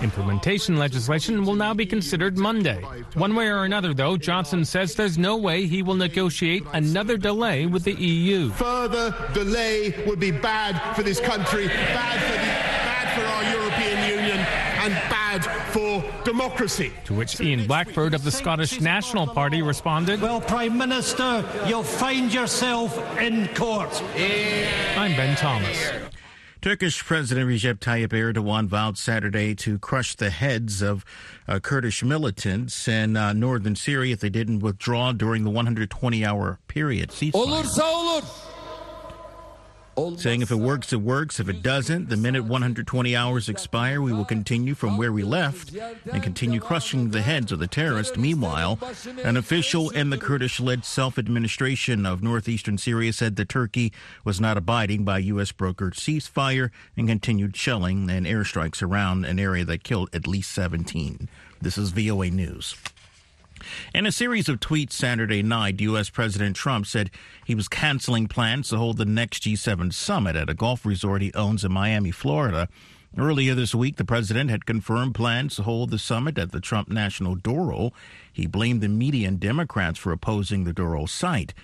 Implementation legislation will now be considered Monday. One way or another, though, Johnson says there's no way he will negotiate another delay with the EU. Further delay would be bad for this country, bad for our European Union, and bad for democracy. To which Ian Blackford of the Scottish National Party responded, "Well, Prime Minister, you'll find yourself in court." I'm Ben Thomas. Turkish President Recep Tayyip Erdogan vowed Saturday to crush the heads of Kurdish militants in northern Syria if they didn't withdraw during the 120-hour period ceasefire. Saying if it works, it works. If it doesn't, the minute 120 hours expire, we will continue from where we left and continue crushing the heads of the terrorists. Meanwhile, an official in the Kurdish-led self-administration of northeastern Syria said that Turkey was not abiding by U.S.-brokered ceasefire and continued shelling and airstrikes around an area that killed at least 17. This is VOA News. In a series of tweets Saturday night, U.S. President Trump said he was canceling plans to hold the next G7 summit at a golf resort he owns in Miami, Florida. Earlier this week, the president had confirmed plans to hold the summit at the Trump National Doral. He blamed the media and Democrats for opposing the Doral site.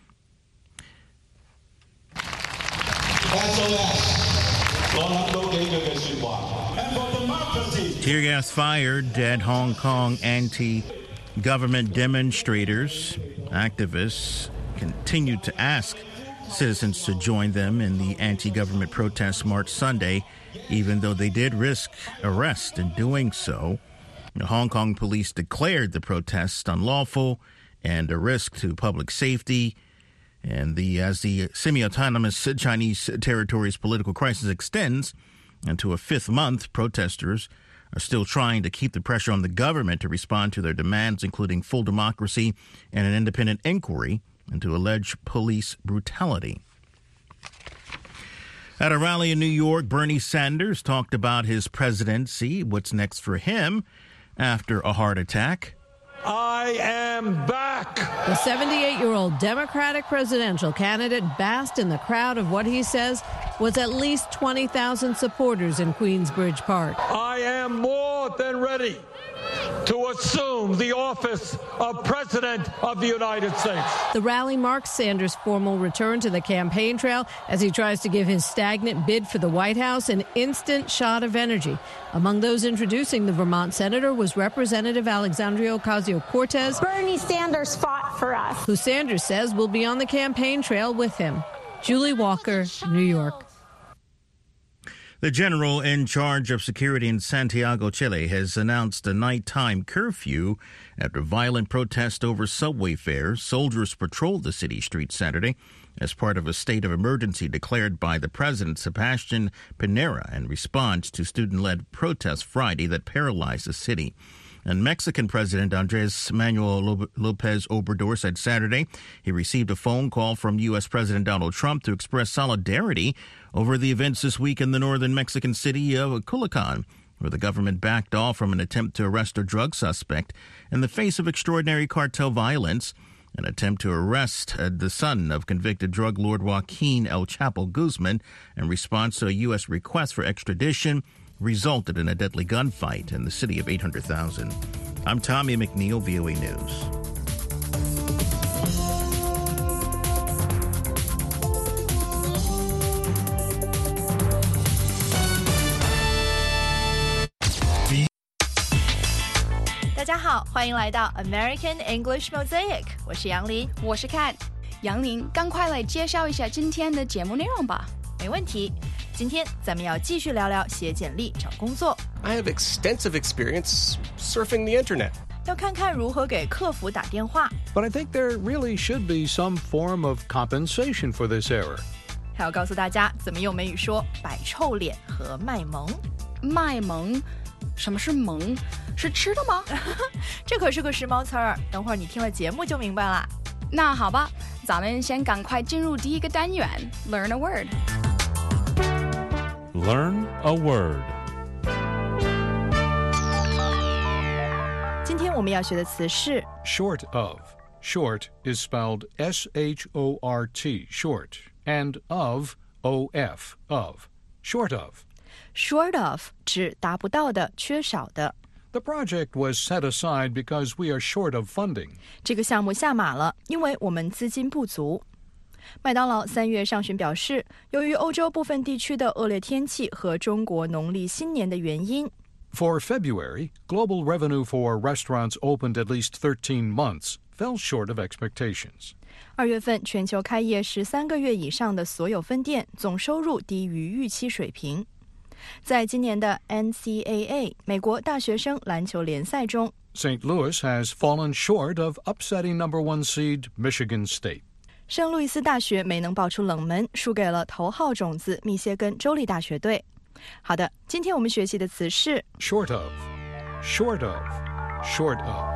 Tear gas fired at Hong Kong anti-government demonstrators. Activists continued to ask citizens to join them in the anti-government protest march Sunday, even though they did risk arrest in doing so. The Hong Kong police declared the protests unlawful and a risk to public safety. And as the semi-autonomous Chinese territory's political crisis extends into a fifth month, protesters are still trying to keep the pressure on the government to respond to their demands, including full democracy and an independent inquiry into alleged police brutality. At a rally in New York, Bernie Sanders talked about his presidency, what's next for him after a heart attack. I am back. The 78-year-old Democratic presidential candidate basked in the crowd of what he says was at least 20,000 supporters in Queensbridge Park. I am more than ready to assume the office of President of the United States. The rally marks Sanders' formal return to the campaign trail as he tries to give his stagnant bid for the White House an instant shot of energy. Among those introducing the Vermont senator was Representative Alexandria Ocasio-Cortez. Bernie Sanders fought for us. Who Sanders says will be on the campaign trail with him. Julie Walker, New York. The general in charge of security in Santiago, Chile, has announced a nighttime curfew after violent protest over subway fares. Soldiers patrolled the city streets Saturday as part of a state of emergency declared by the president, Sebastián Piñera, in response to student-led protests Friday that paralyzed the city. And Mexican President Andrés Manuel López Obrador said Saturday he received a phone call from U.S. President Donald Trump to express solidarity over the events this week in the northern Mexican city of Culiacán, where the government backed off from an attempt to arrest a drug suspect in the face of extraordinary cartel violence. An attempt to arrest the son of convicted drug lord Joaquín El Chapo Guzman in response to a U.S. request for extradition resulted in a deadly gunfight in the city of 800,000. I'm Tommy McNeil, VOA News. 大家好，欢迎来到 American English Mosaic， 我是杨林， 我是 Kat。杨林，赶快来介绍一下今天的节目内容吧。 没问题。今天咱们要继续聊聊写简历找工作。 I have extensive experience surfing the internet. 要看看如何给客服打电话。 But I think there really should be some form of compensation for this error. 还要告诉大家怎么用美语说摆臭脸和卖萌。 卖萌？什么是萌？是吃的吗？ 这可是个时髦词儿，等会儿你听了节目就明白了。 那好吧，咱们先赶快进入第一个单元 Learn a Word。Learn a word. 今天我们要学的词是 short of. Short is spelled S-H-O-R-T, short, and of, O-F, of. Short of. ，short of 指达不到的、缺少的。 The project was set aside because we are short of funding. 这个项目下马了，因为我们资金不足。麦当劳3月上旬表示，由于欧洲部分地区的恶劣天气和中国农历新年的原因 For February, global revenue for restaurants opened at least 13 months fell short of expectations. 2月份全球开业13个月以上的所有分店总收入低于预期水平。在今年的 NCAA 美国大学生篮球联赛中 St. Louis has fallen short of upsetting number 1 seed Michigan State. 圣路易斯大学没能爆出冷门，输给了头号种子密歇根州立大学队。好的，今天我们学习的词是 short of, short of, short of.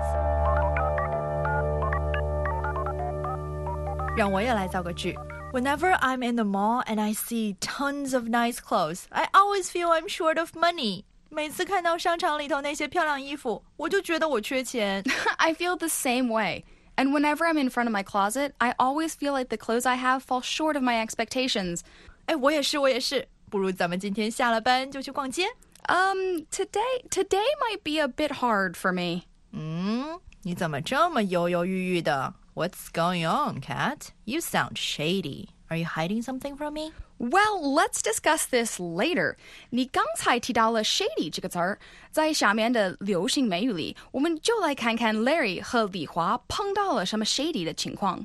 让我也来造个句。Whenever I'm in the mall and I see tons of nice clothes, I always feel I'm short of money. 每次看到商场里头那些漂亮衣服，我就觉得我缺钱。 I feel the same way. And whenever I'm in front of my closet, I always feel like the clothes I have fall short of my expectations. 哎，我也是。不如咱们今天下了班就去逛街。 Today might be a bit hard for me. 你怎么这么犹犹豫豫的？What's going on, Kat? You sound shady. Are you hiding something from me? Well, let's discuss this later. 你刚才提到了 shady 这个词儿，在下面的流行美语里，我们就来看看 Larry 和李华碰到了什么 shady 的情况。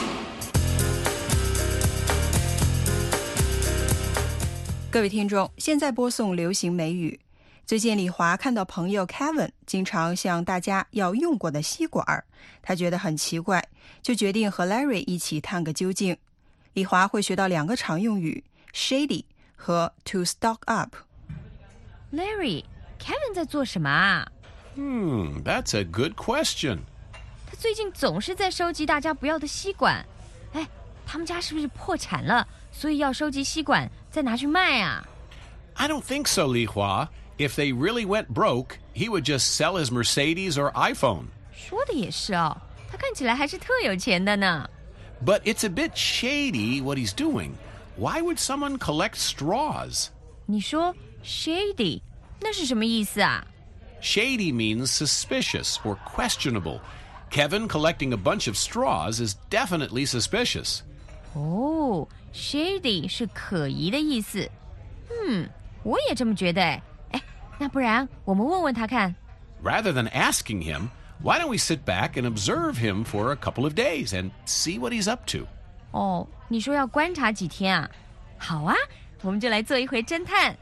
各位听众，现在播送流行美语。最近李华看到朋友 Kevin 经常向大家要用过的吸管，他觉得很奇怪，就决定和 Larry 一起探个究竟。李华会学到2个常用语 shady 和 to stock up。 Larry, Kevin 在做什么啊 ？That's a good question. 他最近总是在收集大家不要的吸管。哎，他们家是不是破产了，所以要收集吸管再拿去卖啊？ I don't think so, Li Hua. If they really went broke, he would just sell his Mercedes or iPhone. 说的也是哦，他看起来还是特有钱的呢。 But it's a bit shady what he's doing. Why would someone collect straws? 你说 shady 那是什么意思啊？ Shady means suspicious or questionable. Kevin collecting a bunch of straws is definitely suspicious. 哦， shady 是可疑的意思。我也这么觉得哎，那不然我们问问他看。 Rather than asking him, why don't we sit back and observe him for a couple of days and see what he's up to? 哦，你说要观察几天啊？好啊，我们就来做一回侦探。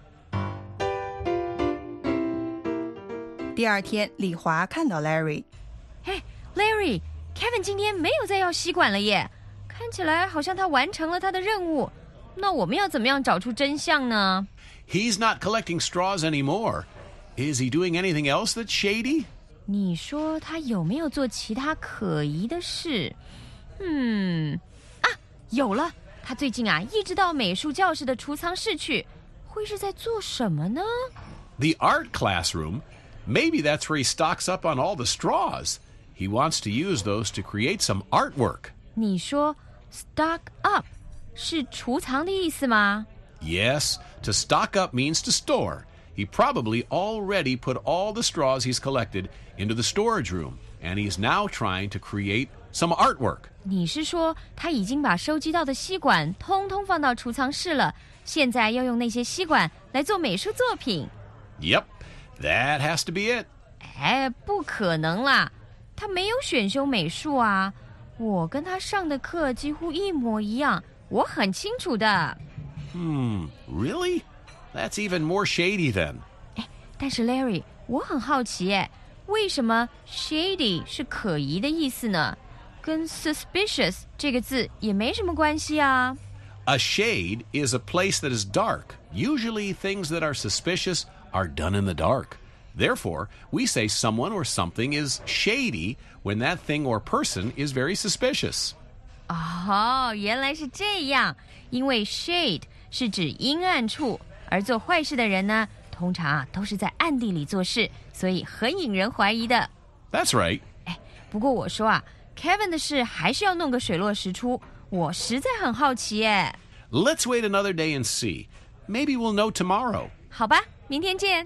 第2天，李华看到 Larry。 嘿 Larry, Kevin 今天没有再要吸管了耶，看起来好像他完成了他的任务。那我们要怎么样找出真相呢？ He's not collecting straws anymore. Is he doing anything else that's shady? 你说他有没有做其他可疑的事？有了，他最近一直到美术教室的储藏室去，会是在做什么呢？ The art classroom? Maybe that's where he stocks up on all the straws. He wants to use those to create some artwork. 你说 stock up 是储藏的意思吗？ Yes, to stock up means to store. He probably already put all the straws he's collected into the storage room, and he's now trying to create some artwork. 你是说他已经把收集到的吸管通通放到储藏室了，现在要用那些吸管来做美术作品？ Yep, that has to be it. 哎，不可能啦，他没有选修美术啊，我跟他上的课几乎一模一样，我很清楚的。 Really? That's even more shady then. 但是 Larry, 我很好奇为什么 shady 是可疑的意思呢？跟 suspicious 这个字也没什么关系啊。 A shade is a place that is dark. Usually things that are suspicious are done in the dark. Therefore, we say someone or something is shady when that thing or person is very suspicious. 哦，原来是这样。因为 shade 是指阴暗处，而做坏事的人呢，通常都是在暗地里做事，所以很引人怀疑的。 That's right. 不过我说Kevin 的事还是要弄个水落石出，我实在很好奇。 Let's wait another day and see. Maybe we'll know tomorrow. 好吧，明天见。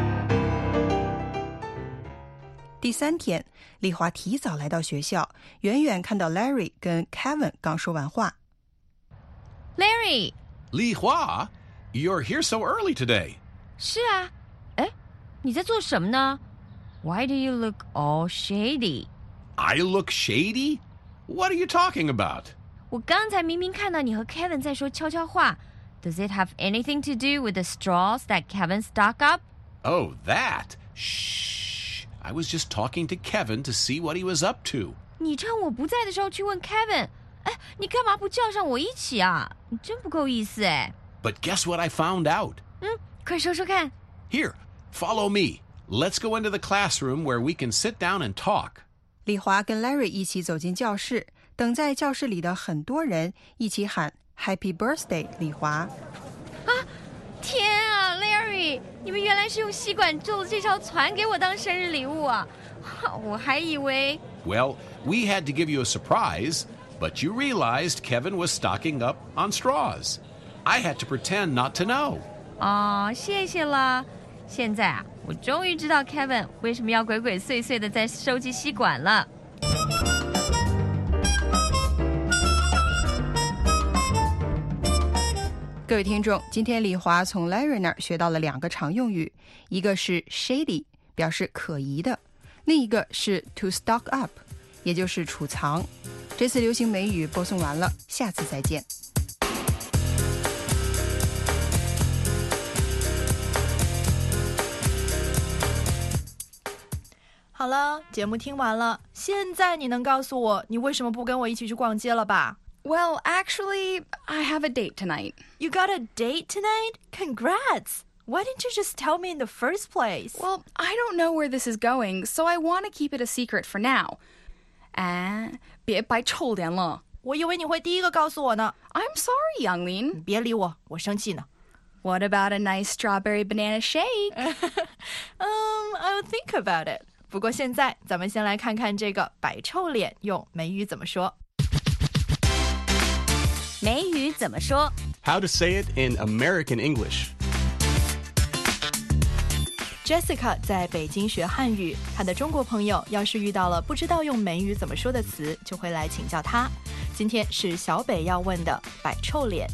第3天，丽华提早来到学校，远远看到 Larry 跟 Kevin 刚说完话。 Larry， Li Hua, you're here so early today. 是啊，哎，你在做什么呢？ Why do you look all shady? I look shady? What are you talking about? 我刚才明明看到你和 Kevin 在说悄悄话。Does it have anything to do with the straws that Kevin stuck up? Oh, that. Shh. I was just talking to Kevin to see what he was up to. 你趁我不在的时候去问 Kevin， 哎，你干嘛不叫上我一起啊？你真不够意思哎。 But guess what I found out? 快说说看。 Here, follow me. Let's go into the classroom where we can sit down and talk. 丽华跟 Larry 一起走进教室，等在教室里的很多人一起喊 Happy Birthday 丽华。 啊，天啊 Larry， 你们原来是用吸管做的这条船给我当生日礼物啊，我还以为。 Well, we had to give you a surprise, but you realized Kevin was stocking up on straws. I had to pretend not to know. 哦，谢谢了。现在啊，我终于知道 Kevin 为什么要鬼鬼祟祟的在收集吸管了。 各位听众，今天丽华从 Larry 那儿学到了2个常用语，一个是 shady， 表示可疑的，另一个是 to stock up， 也就是储藏。这次流行美语播送完了，下次再见。 好了，节目听完了，现在你能告诉我你为什么不跟我一起去逛街了吧？ Well, actually, I have a date tonight. You got a date tonight? Congrats! Why didn't you just tell me in the first place? Well, I don't know where this is going, so I want to keep it a secret for now. 别摆臭脸了。 我以为你会第一个告诉我呢。 I'm sorry, Younglin. 别理我，我生气呢。 What about a nice strawberry banana shake? I'll think about it. 不过现在咱们先来看看这个摆臭脸用美语怎么说。 美语怎么说 How to say it in American English. Jessica 在北京学汉语，她的中国朋友要是遇到了不知道用美语怎么说的词，就会来请教她。今天是小北要问的摆臭脸。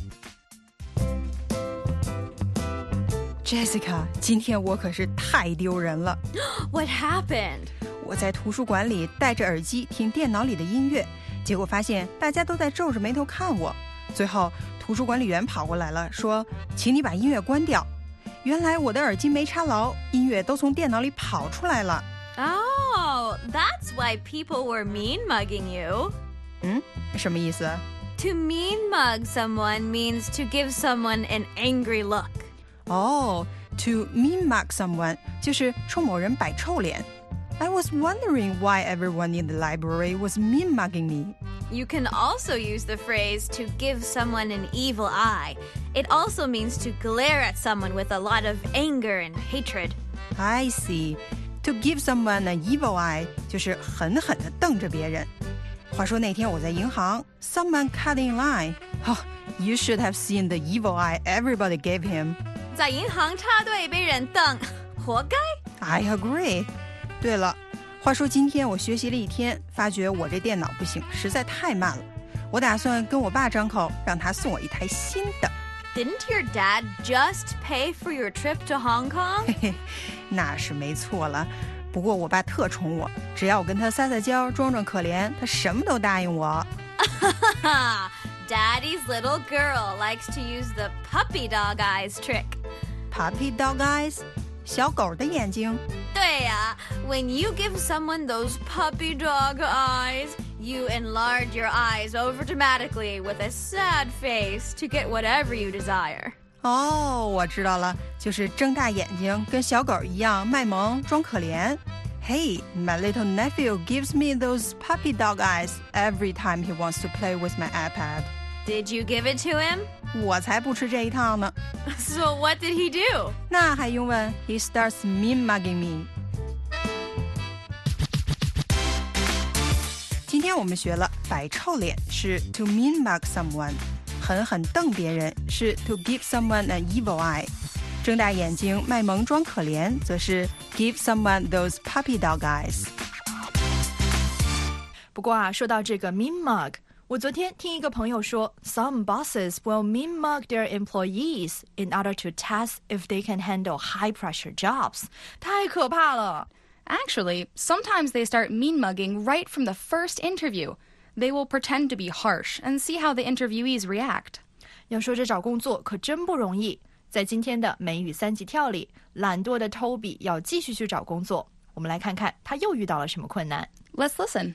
Jessica， 今天我可是太丢人了。 What happened? 我在图书馆里戴着耳机听电脑里的音乐，结果发现大家都在皱着眉头看我。最后图书管理员跑过来了，说请你把音乐关掉。原来我的耳机没插牢，音乐都从电脑里跑出来了。 Oh, that's why people were mean mugging you. 什么意思？ To mean mug someone means to give someone an angry look. To mean mug someone 就是冲某人摆臭脸。I was wondering why everyone in the library was mean mugging me. You can also use the phrase to give someone an evil eye. It also means to glare at someone with a lot of anger and hatred. I see. To give someone an evil eye 就是狠狠地瞪着别人。话说那天我在银行 someone cut in line. You should have seen the evil eye everybody gave him. 在银行插队被人瞪，活该。 I agree. 对了，话说今天我学习了一天，发觉我这电脑不行，实在太慢了。我打算跟我爸张口，让他送我一台新的。 Didn't your dad just pay for your trip to Hong Kong? 嘿嘿，那是没错了。不过我爸特宠我，只要我跟他撒撒娇，装装可怜，他什么都答应我。 Daddy's little girl likes to use the puppy dog eyes trick. Puppy dog eyes? 小狗的眼睛。 对呀，when you give someone those puppy dog eyes, you enlarge your eyes over dramatically with a sad face to get whatever you desire. 我知道了，就是睁大眼睛，跟小狗一样卖萌装可怜。Hey, my little nephew gives me those puppy dog eyes every time he wants to play with my iPad. Did you give it to him? 我才不吃这一套呢。 So what did he do? 那还用问 He starts mean mugging me. 今天我们学了摆臭脸是 to mean mug someone， 狠狠瞪别人是 to give someone an evil eye， 睁大眼睛卖萌装可怜则是 give someone those puppy dog eyes。 不过啊，说到这个 mean mug， 我昨天听一个朋友说 some bosses will mean mug their employees in order to test if they can handle high pressure jobs， 太可怕了。 Actually, sometimes they start mean mugging right from the first interview. They will pretend to be harsh and see how the interviewees react. 要说这找工作可真不容易，在今天的美语3级跳里，懒惰的 Toby 要继续去找工作。我们来看看他又遇到了什么困难。 Let's listen.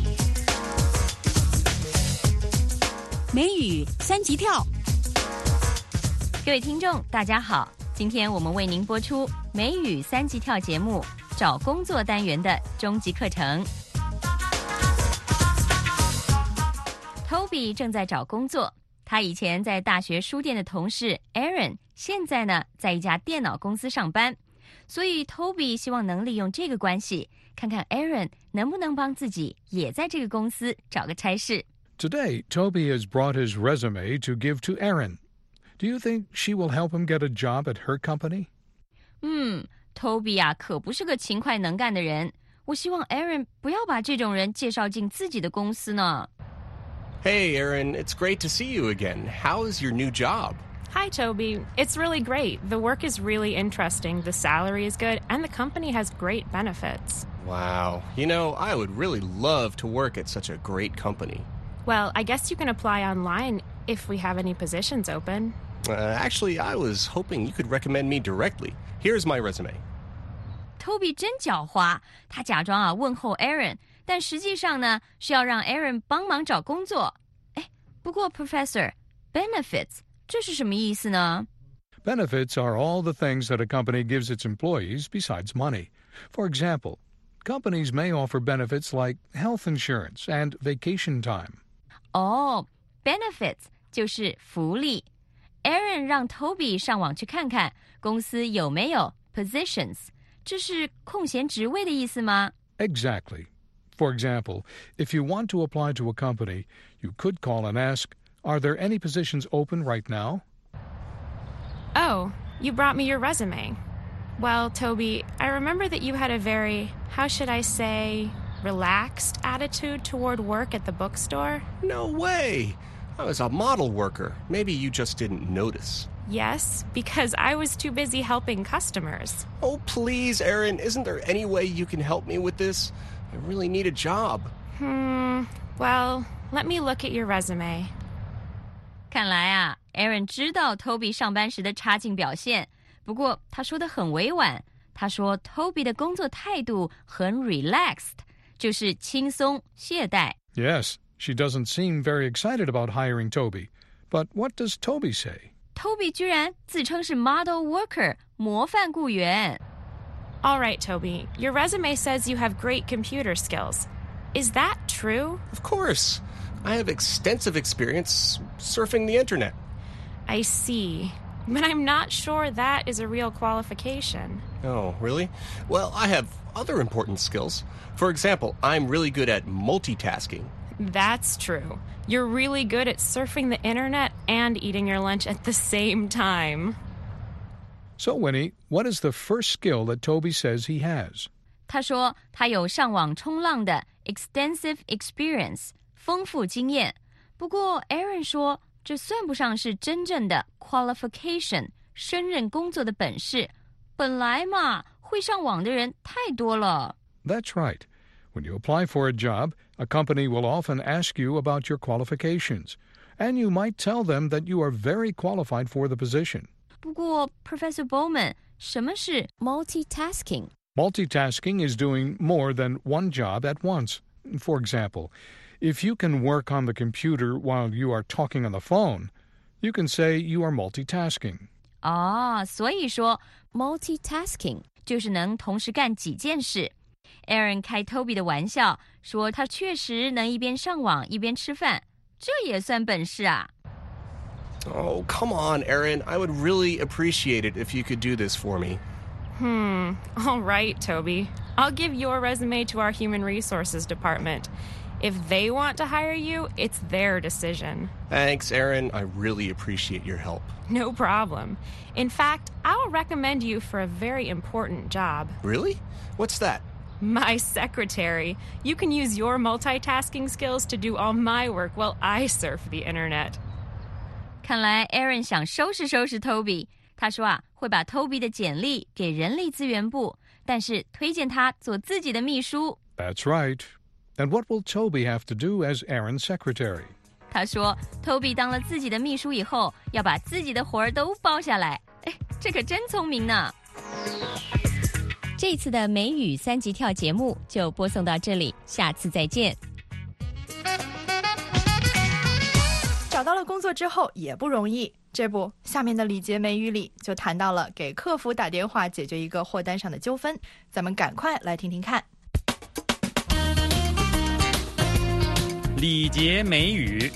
美语3级跳， 各位听众大家好，今天我们为您播出美语3级跳节目找工作单元的终极课程。Toby 正在找工作，他以前在大学书店的同事 Aaron 现在呢在一家电脑公司上班，所以 Toby 希望能利用这个关系，看看 Aaron 能不能帮自己也在这个公司找个差事。 Today, Toby has brought his resume to give to Erin. Do you think she will help him get a job at her company? Toby 啊可不是个勤快能干的人，我希望 Aaron 不要把这种人介绍进自己的公司呢。 Hey, Erin, it's great to see you again. How's your new job? Hi, Toby. It's really great. The work is really interesting, the salary is good, and the company has great benefits. Wow. You know, I would really love to work at such a great company. Well, I guess you can apply online if we have any positions open. Actually, I was hoping you could recommend me directly. Here's my resume. Toby 真狡猾，他假装啊问候 Aaron， 但实际上呢是要让 Aaron 帮忙找工作。不过 Professor, benefits 这是什么意思呢？ Benefits are all the things that a company gives its employees besides money. For example, companies may offer benefits like health insurance and vacation time. Benefits 就是福利。Aaron 让 Toby 上网去看看公司有没有 positions， 这是空闲职位的意思吗？ Exactly. For example, if you want to apply to a company, you could call and ask, are there any positions open right now? Oh, you brought me your resume. Well, Toby, I remember that you had a very, how should I say, relaxed attitude toward work at the bookstore. No way! I was a model worker. Maybe you just didn't notice. Yes, because I was too busy helping customers. Oh, please, Erin, isn't there any way you can help me with this? I really need a job. Well, let me look at your resume. 看来啊 Aaron 知道 Toby 上班时的差劲表现，不过他说得很委婉，他说 Toby 的工作态度很 relaxed， 就是轻松懈怠。 Yes, she doesn't seem very excited about hiring Toby. But what does Toby say? Toby 居然自称是 model worker， 模范雇员。 All right, Toby, your resume says you have great computer skills. Is that true? Of course. I have extensive experience surfing the internet. I see. But I'm not sure that is a real qualification. Oh, really? Well, I have other important skills. For example, I'm really good at multitasking. That's true. You're really good at surfing the internet and eating your lunch at the same time. So, Winnie, what is the first skill that Toby says he has? 他说他有上网冲浪的 extensive experience， 丰富经验。不过 Aaron 说这算不上是真正的 qualification， 胜任工作的本事。本来嘛，会上网的人太多了。 That's right. When you apply for a job, a company will often ask you about your qualifications, and you might tell them that you are very qualified for the position. 不过 Professor Bowman， 什么是 multitasking？ Multitasking is doing more than one job at once. For example, if you can work on the computer while you are talking on the phone, you can say you are multitasking. 所以说 multitasking 就是能同时干几件事。Aaron 开 Toby 的玩笑，说他确实能一边上网一边吃饭，这也算本事啊。 Oh, come on, Erin. I would really appreciate it if you could do this for me. All right, Toby. I'll give your resume to our human resources department. If they want to hire you, it's their decision. Thanks, Erin. I really appreciate your help. No problem. In fact, I'll recommend you for a very important job. Really? What's that? My secretary. You can use your multitasking skills to do all my work while I surf the internet. 看来 Erin 想收拾收拾 Toby。他说啊，会把 Toby 的简历给人力资源部，但是推荐他做自己的秘书。 That's right. And what will Toby have to do as Erin's secretary? 他说 Toby 当了自己的秘书以后，要把自己的活儿都包下来。哎，这可真聪明呢。这次的美语3级跳节目就播送到这里，下次再见。 找到了工作之后也不容易，这不，下面的礼节美语里就谈到了给客服打电话解决一个货单上的纠纷，咱们赶快来听听看。 礼节美语。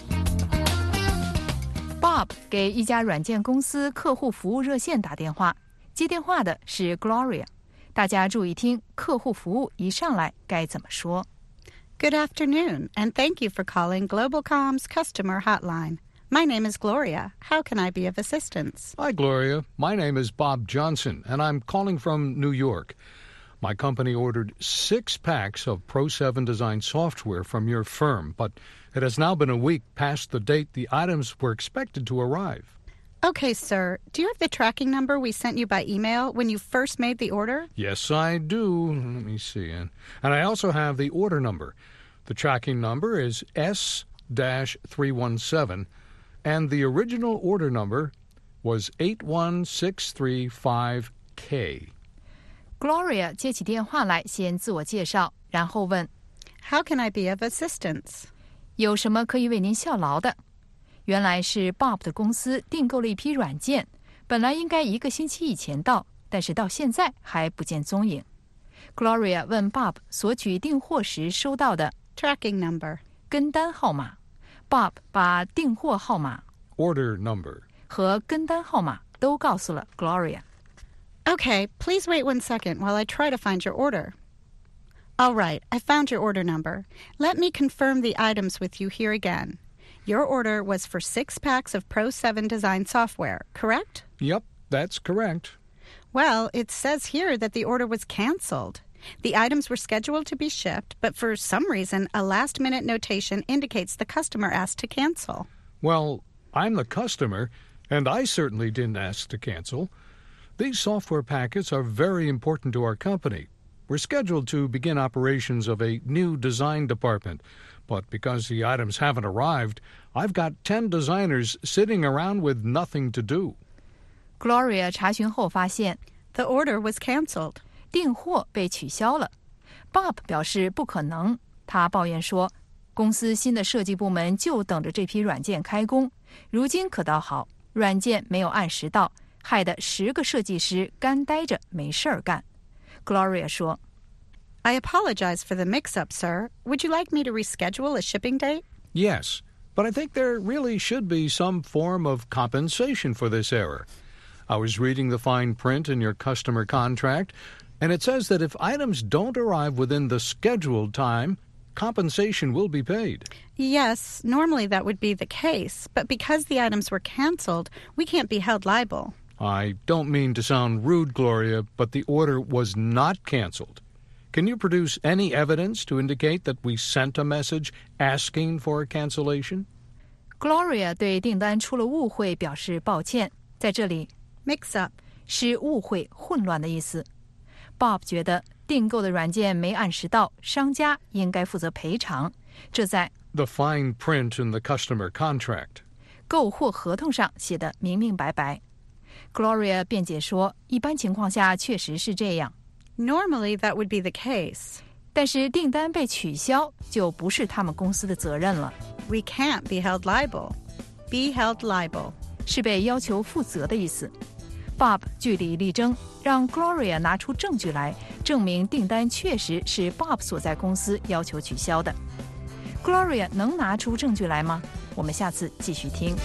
Bob 给一家软件公司客户服务热线打电话，接电话的是 Gloria。大家注意听，客户服务一上来该怎么说。 Good afternoon, and thank you for calling Globalcom's customer hotline. My name is Gloria. How can I be of assistance? Hi, Gloria. My name is Bob Johnson, and I'm calling from New York. My company ordered 6 packs of Pro7 Design software from your firm, but it has now been a week past the date the items were expected to arrive. Okay, sir. Do you have the tracking number we sent you by email when you first made the order? Yes, I do. Let me see. And I also have the order number. The tracking number is S-317, and the original order number was 81635K. Gloria 接起电话来，先自我介绍，然后问 How can I be of assistance? 有什么可以为您效劳的？原来是 Bob 的公司订购了一批软件，本来应该1个星期以前到，但是到现在还不见踪影。Gloria 问 Bob 索取订货时收到的 tracking number 跟单号码。Bob 把订货号码 order number 和跟单号码都告诉了 Gloria。Okay, please wait 1 second while I try to find your order. All right, I found your order number. Let me confirm the items with you here again. Your order was for 6 packs of Pro7 Design software, correct? Yep, that's correct. Well, it says here that the order was canceled. The items were scheduled to be shipped, but for some reason, a last-minute notation indicates the customer asked to cancel. Well, I'm the customer, and I certainly didn't ask to cancel. These software packets are very important to our company. We're scheduled to begin operations of a new design department, but because the items haven't arrived, I've got 10 designers sitting around with nothing to do. Gloria 查询后发现 The order was canceled. 订货被取消了。Bob 表示不可能，他抱怨说，公司新的设计部门就等着这批软件开工，如今可倒好，软件没有按时到，害得10个设计师干呆着没事儿干。Gloria 说 I apologize for the mix-up, sir. Would you like me to reschedule a shipping date? Yes, but I think there really should be some form of compensation for this error. I was reading the fine print in your customer contract, and it says that if items don't arrive within the scheduled time, compensation will be paid. Yes, normally that would be the case, but because the items were canceled, we can't be held liable. I don't mean to sound rude, Gloria, but the order was not canceled. Can you produce any evidence to indicate that we sent a message asking for a cancellation? Gloria 对订单出了误会表示抱歉，在这里 mix up 是误会、混乱的意思。Bob 觉得订购的软件没按时到，商家应该负责赔偿，这在 the fine print in the customer contract 购货合同上写得明明白白。Gloria 辩解说，一般情况下确实是这样。 Normally that would be the case. 但是订单被取消就不是他们公司的责任了。 We can't be held liable. Be held liable 是被要求负责的意思。Bob 据理力争，让 Gloria 拿出证据来证明订单确实是 Bob 所在公司要求取消的。Gloria 能拿出证据来吗？我们下次继续听。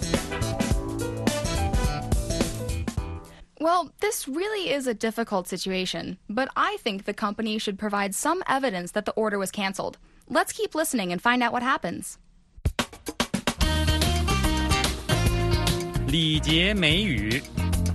Well, this really is a difficult situation, but I think the company should provide some evidence that the order was canceled. Let's keep listening and find out what happens. 礼节美语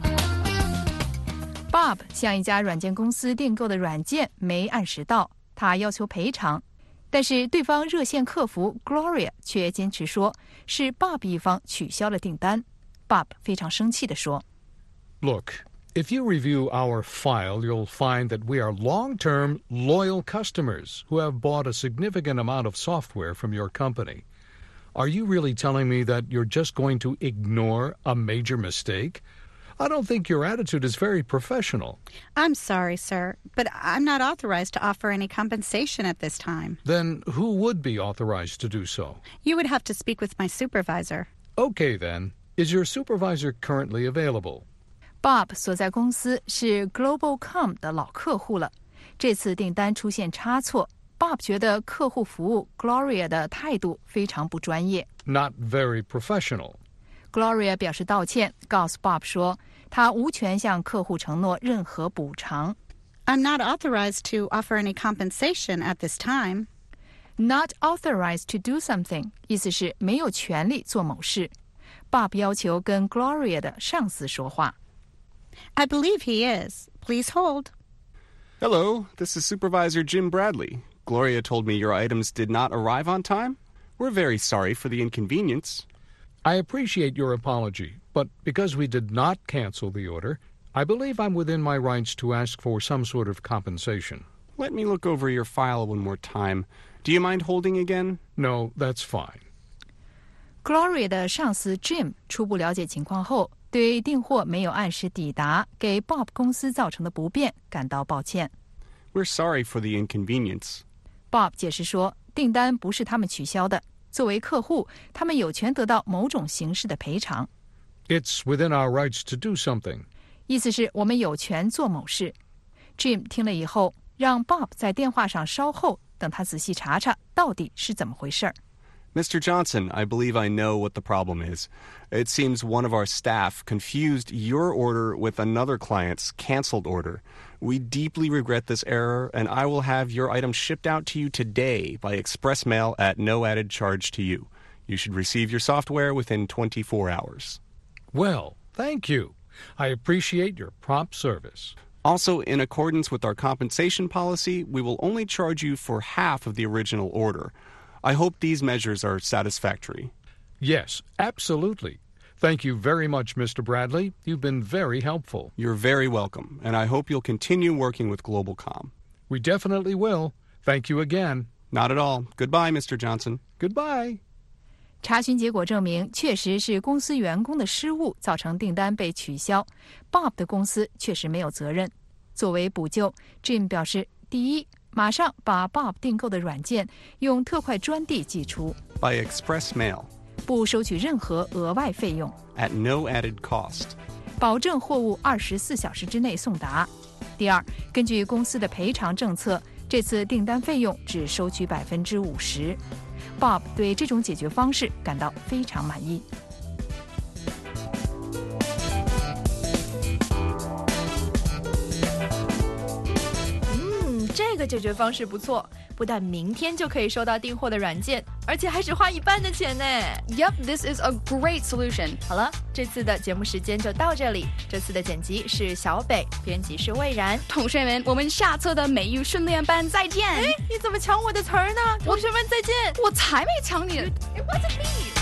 Bob 向一家软件公司订购的软件没按时到，他要求赔偿，但是对方热线客服 Gloria 却坚持说是 Bob 一方取消了订单。Bob 非常生气地说 Look, if you review our file, you'll find that we are long-term, loyal customers who have bought a significant amount of software from your company. Are you really telling me that you're just going to ignore a major mistake? I don't think your attitude is very professional. I'm sorry, sir, but I'm not authorized to offer any compensation at this time. Then who would be authorized to do so? You would have to speak with my supervisor. Okay, then. Is your supervisor currently available? Bob 所在公司是 Globalcom 的老客户了，这次订单出现差错。Bob 觉得客户服务 Gloria 的态度非常不专业。 Not very professional. Gloria 表示道歉，告诉 Bob 说，他无权向客户承诺任何补偿。 I'm not authorized to offer any compensation at this time. Not authorized to do something 意思是没有权利做某事。Bob 要求跟 Gloria 的上司说话。 I believe he is. Please hold. Hello, this is Supervisor Jim Bradley. Gloria told me your items did not arrive on time. We're very sorry for the inconvenience. I appreciate your apology, but because we did not cancel the order, I believe I'm within my rights to ask for some sort of compensation. Let me look over your file one more time. Do you mind holding again? No, that's fine. Gloria 的上司 Jim 初步了解情况后，对订货没有按时抵达给 Bob 公司造成的不便感到抱歉。 We're sorry for the inconvenience. Bob 解释说，订单不是他们取消的，作为客户，他们有权得到某种形式的赔偿。 It's within our rights to do something. 意思是我们有权做某事。Jim 听了以后，让 Bob 在电话上稍后，等他仔细查查到底是怎么回事儿。 Mr. Johnson, I believe I know what the problem is. It seems one of our staff confused your order with another client's canceled order. We deeply regret this error, and I will have your item shipped out to you today by express mail at no added charge to you. You should receive your software within 24 hours. Well, thank you. I appreciate your prompt service. Also, in accordance with our compensation policy, we will only charge you for half of the original order. I hope these measures are satisfactory. Yes, absolutely. Thank you very much, Mr. Bradley. You've been very helpful. You're very welcome, and I hope you'll continue working with Globalcom. We definitely will. Thank you again. Not at all. Goodbye, Mr. Johnson. Goodbye. 查询结果证明，确实是公司员工的失误造成订单被取消。Bob 的公司确实没有责任。作为补救 ，Jim 表示，第一，马上把 Bob 订购的软件用特快专递寄出 by express mail， 不收取任何额外费用 at no added cost， 保证货物24小时之内送达。第二，根据公司的赔偿政策，这次订单费用只收取50%。Bob 对这种解决方式感到非常满意。 这个解决方式不错，不但明天就可以收到订货的软件，而且还只花一半的钱呢。 Yep, this is a great solution. 好了，这次的节目时间就到这里。这次的剪辑是小北，编辑是魏然。 同学们，我们下册的美语训练班再见。 哎，你怎么抢我的词儿呢？同学们再见。 我才没抢你。It wasn't me.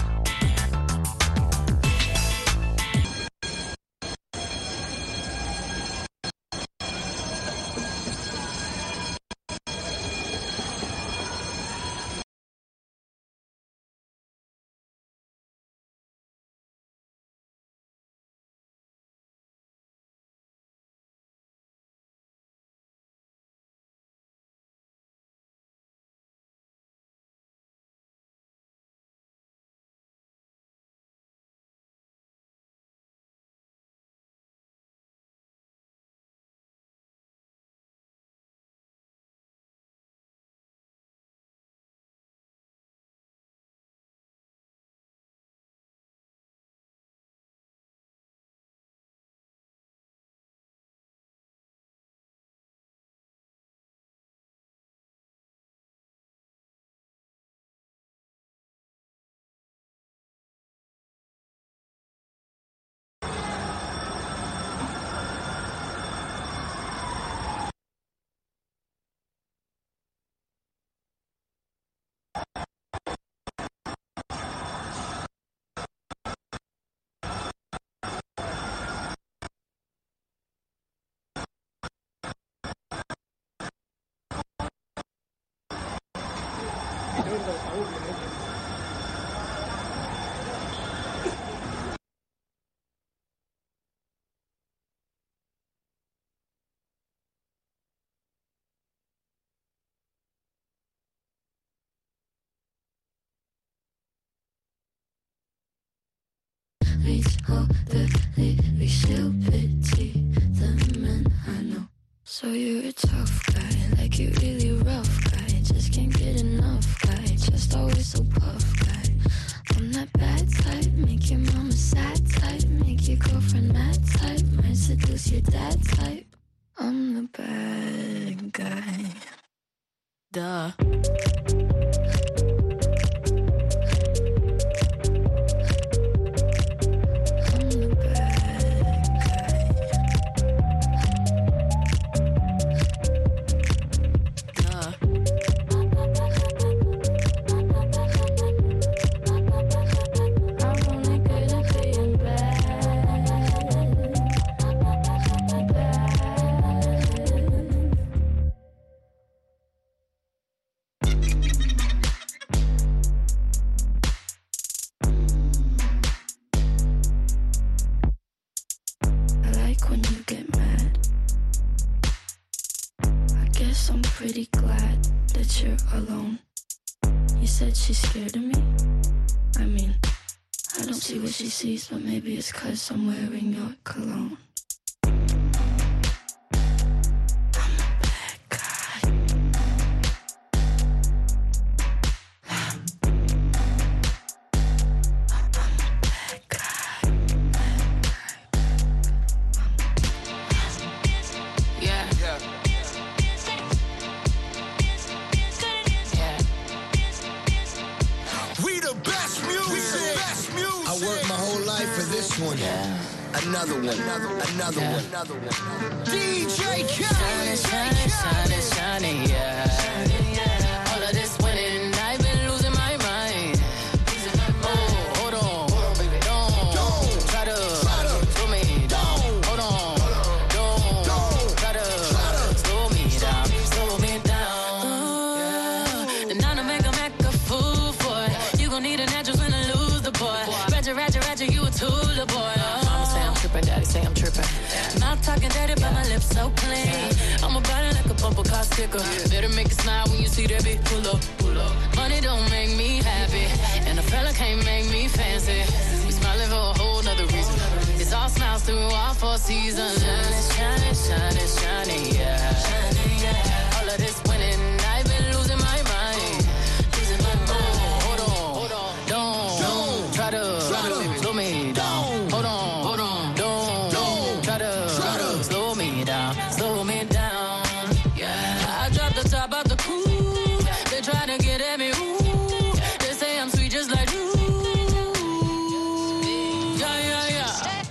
So you're a tough guy, like you really rough guy. Just can't get enough guy, just always so puff guy. I'm that bad type, make your mama sad type, make your girlfriend mad type, might seduce your dad type. I'm the bad guy. Duh. I'm pretty glad that you're alone. You said she's scared of me? I mean, I don't see what she sees, but maybe it's 'cause I'm wearing your cologne. Another one. DJ Khaled. Shining, yeah. All of this winning, I've been losing my mind. Oh, hold on, baby, don't try to slow me down. Hold on, don't try to slow me down. And now to make a fool for it. You gon' need a natural when I lose the boy. Ratchet, you a tool, the boy. Daddy say I'm tripping. Not talking dirty, but my lips so clean. I'm about it like a bumper car sticker. Better make it smile when you see that big pull up. Money don't make me happy, and a fella can't make me fancy. We smiling for a whole nother reason. It's all smiles through all 4 seasons. Shining, yeah. All of this winning, I've been losing my mind. Oh, hold on, don't try to slow me down. Hold on. Slow me down, yeah. I dropped the top out the coupe. They try to get at me, ooh. They say I'm sweet just like you. Yeah.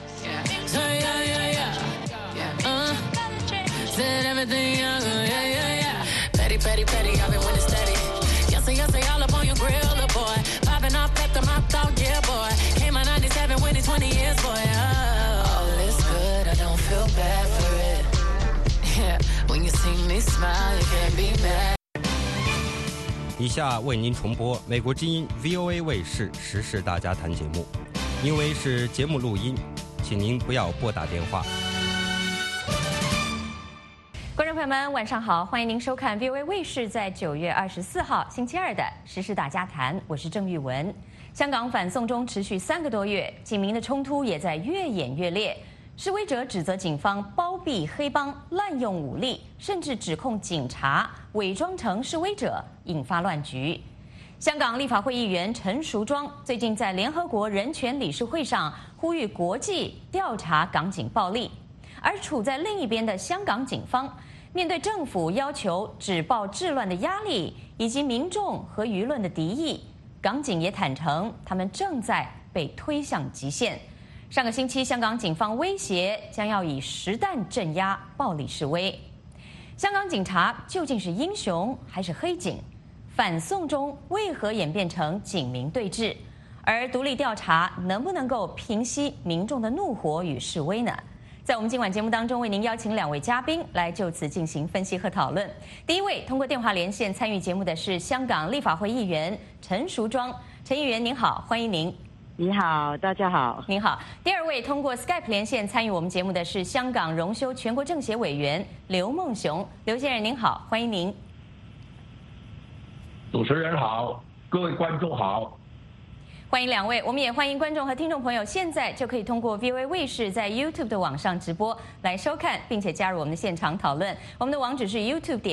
Said everything young, yeah. Petty, I've been winning steady. Yes, all up on your grill, the boy. Popping off at the mouth, dog, yeah, boy. Came out 97 when he's 20 years, boy. All is good, I don't feel bad for it. When you see me smile, you can't be mad. 以下为您重播美国之音 VOA 卫视时事大家谈节目，因为是节目录音，请您不要拨打电话。 观众朋友们，晚上好，欢迎您收看 VOA 卫视在9月24号星期二的时事大家谈，我是郑玉文。香港反送中持续3个多月，警民的冲突也在越演越烈。示威者指责警方包庇黑帮、滥用武力，甚至指控警察伪装成示威者，引发乱局。香港立法会议员陈淑庄最近在联合国人权理事会上呼吁国际调查港警暴力，而处在另一边的香港警方，面对政府要求止暴制乱的压力以及民众和舆论的敌意，港警也坦诚他们正在被推向极限。上个星期，香港警方威胁将要以实弹镇压暴力示威。香港警察究竟是英雄还是黑警？ 反送中为何演变成警民对峙？而独立调查能不能够平息民众的怒火与示威呢？在我们今晚节目当中，为您邀请2位嘉宾来就此进行分析和讨论。第一位通过电话连线参与节目的是香港立法会议员陈淑庄，陈议员您好，欢迎您。 你好，大家好。 您好。第二位通过 Skype 连线参与我们节目的是香港荣休全国政协委员刘梦熊，刘先生您好，欢迎您。 主持人好，各位观众好。 欢迎2位，我们也欢迎观众和听众朋友现在就可以通过 VOA 卫视在 YouTube 的网上直播来收看，并且加入我们的现场讨论。我们的网址是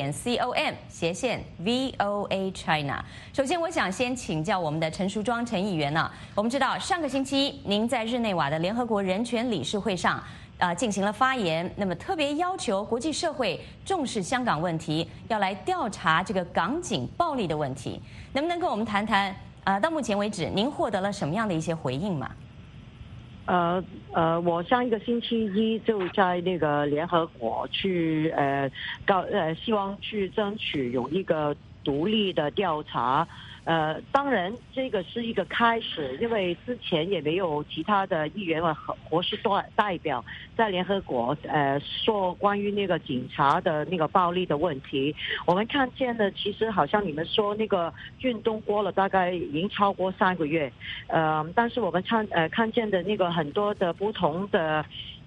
youtube.com/VOA China。首先，我想先请教我们的陈淑庄陈议员呢，我们知道上个星期一您在日内瓦的联合国人权理事会上进行了发言，那么特别要求国际社会重视香港问题，要来调查这个港警暴力的问题，能不能跟我们谈谈？到目前为止，您获得了什么样的一些回应吗？ 我上一个星期一就在那个联合国去希望去争取有一个独立的调查。当然这个是一个开始，因为之前也没有其他的议员或是代表在联合国说关于那个警察的那个暴力的问题。我们看见的其实好像你们说那个运动过了大概已经超过3个月，但是我们看见的那个很多的不同的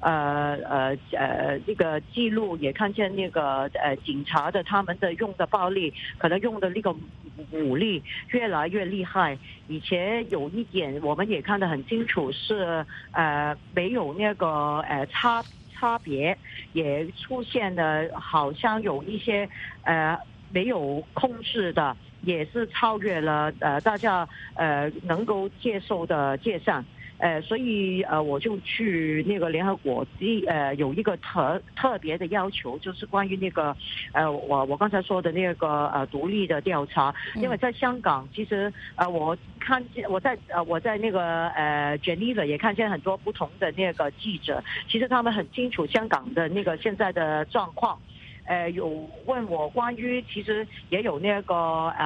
这个记录，也看见那个警察的他们的用的暴力，可能用的那个武力越来越厉害。以前有一点我们也看得很清楚是没有那个差别，也出现了好像有一些没有控制的，也是超越了大家能够接受的界限。所以我就去那个联合国有一个特别的要求，就是关于那个我刚才说的那个独立的调查。因为在香港其实我看见我在那个Geneva 也看见很多不同的那个记者，其实他们很清楚香港的那个现在的状况。有问我关于其实也有那个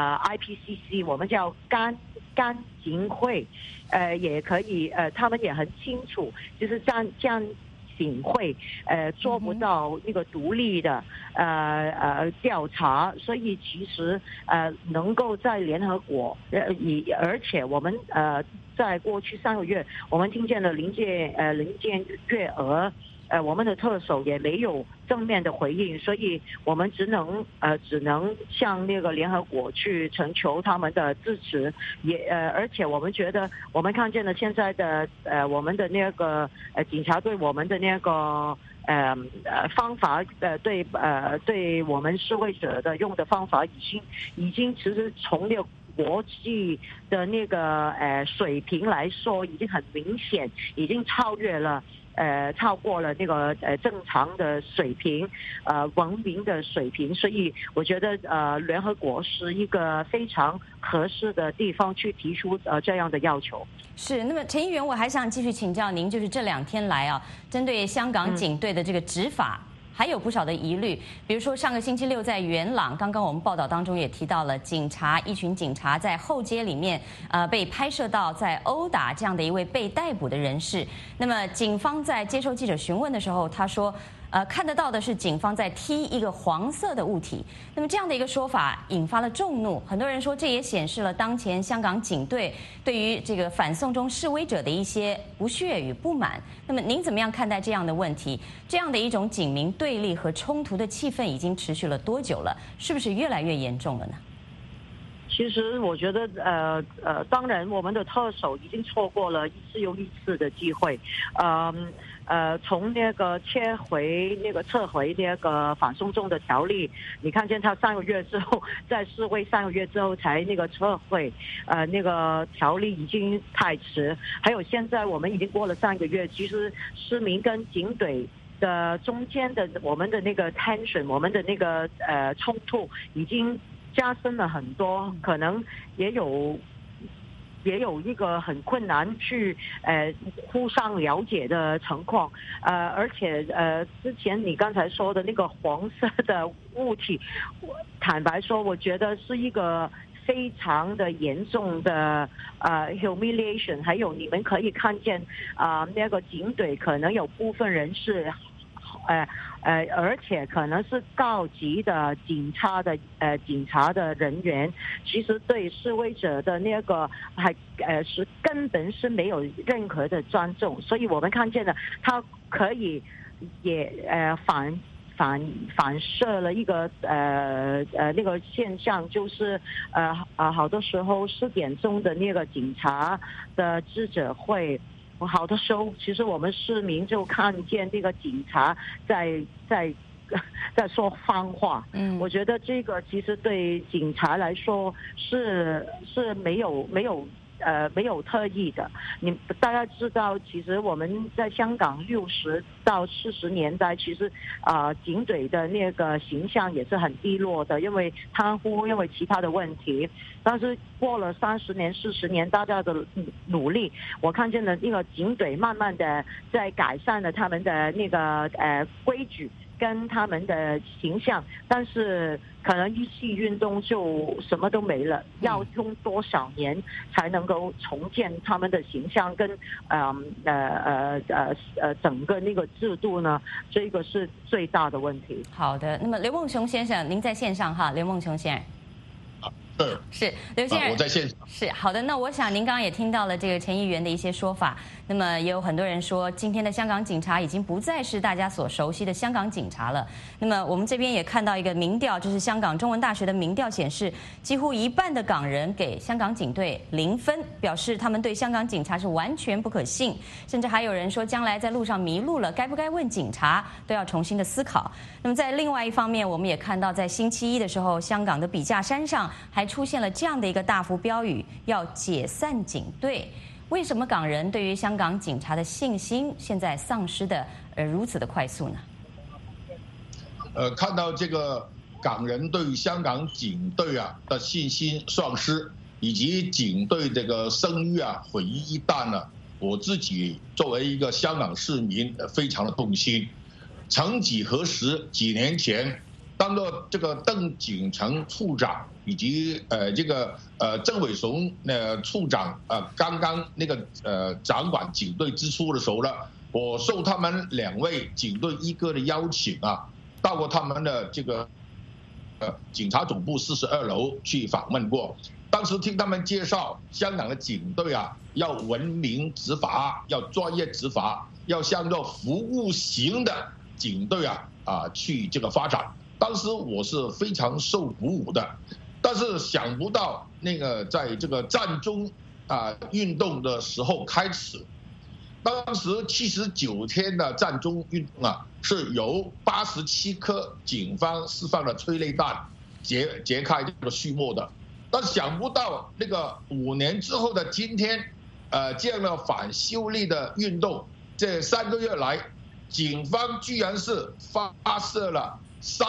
IPCC 我们叫干警会，也可以他们也很清楚，就是这样警会做不到那个独立的调查，所以其实能够在联合国而且我们在过去3个月我们听见了林建月娥我们的特首也没有正面的回应，所以我们只能向那个联合国去寻求他们的支持，而且我们觉得我们看见了现在的我们的那个警察对我们的那个方法对我们示威者的用的方法已经其实从那个国际的那个水平来说已经很明显，已经超过了那个正常的水平，文明的水平，所以我觉得联合国是一个非常合适的地方去提出这样的要求。 是，那么陈议员，我还想继续请教您，就是这2天来针对香港警队的这个执法。还有不少的疑虑，比如说上个星期6在元朗，刚刚我们报道当中也提到了一群警察在后街里面被拍摄到在殴打这样的一位被逮捕的人士。那么警方在接受记者询问的时候，他说看得到的是警方在踢一个黄色的物体。那么这样的一个说法引发了众怒，很多人说这也显示了当前香港警队对于这个反送中示威者的一些不屑与不满。那么您怎么样看待这样的问题？这样的一种警民对立和冲突的气氛已经持续了多久了？是不是越来越严重了呢？ 其实我觉得当然我们的特首已经错过了一次又一次的机会。从那个撤回那个反送中的条例，你看见他3个月之后，在示威3个月之后才那个撤回，那个条例已经太迟。还有现在我们已经过了3个月，其实市民跟警队的中间的我们的那个 tension， 我们的那个冲突已经加深了很多，可能也有一个很困难去互相了解的情况，而且之前你刚才说的那个黄色的物体，坦白说我觉得是一个非常的严重的humiliation， 还有你们可以看见那个警队可能有部分人是而且可能是高级的警察的人员，其实对示威者的那个是根本是没有任何的尊重，所以我们看见了他可以也反射了一个那个现象，就是好多时候4点钟的那个警察的记者会，好多时候其实我们市民就看见这个警察在说谎话。我觉得这个其实对警察来说是没有特意的。大家知道，其实我们在香港60到70年代，其实警队的那个形象也是很低落的，因为贪污，因为其他的问题。但是过了30年、40年，大家的努力，我看见了那个警队慢慢的在改善了他们的那个规矩跟他们的形象，但是可能一系运动就什么都没了，要用多少年才能够重建他们的形象跟整个那个制度呢？这个是最大的问题。 好的，那么刘梦琼先生，您在线上哈，刘梦琼先生。是刘先生， 我在线上。 是好的，那我想您刚刚也听到了这个陈议员的一些说法。那么也有很多人说，今天的香港警察已经不再是大家所熟悉的香港警察了。那么我们这边也看到一个民调，就是香港中文大学的民调显示，几乎1半的港人给香港警队0分，表示他们对香港警察是完全不可信。甚至还有人说，将来在路上迷路了，该不该问警察，都要重新的思考。那么在另外一方面，我们也看到，在星期一的时候，香港的笔架山上还出现了这样的一个大幅标语，要解散警队。为什么港人对于香港警察的信心现在丧失的如此的快速呢？ 看到这个港人对于香港警队的信心丧失，以及警队这个声誉毁于一旦呢，我自己作为一个香港市民非常的痛心。曾几何时，几年前，当着这个邓景成处长以及这个郑伟雄处长刚刚那个掌管警队之初的时候呢，我受他们2位警队一哥的邀请到过他们的这个警察总部42楼去访问过。当时听他们介绍，香港的警队要文明执法，要专业执法，要向着服务型的警队去这个发展。当时我是非常受鼓舞的，但是想不到那个在这个战中运动的时候开始，当时79天的战中运动是由87颗警方释放的催泪弹揭开这个序幕的。但想不到那个5年之后的今天，这样的反修例的运动，这3个月来，警方居然是发射了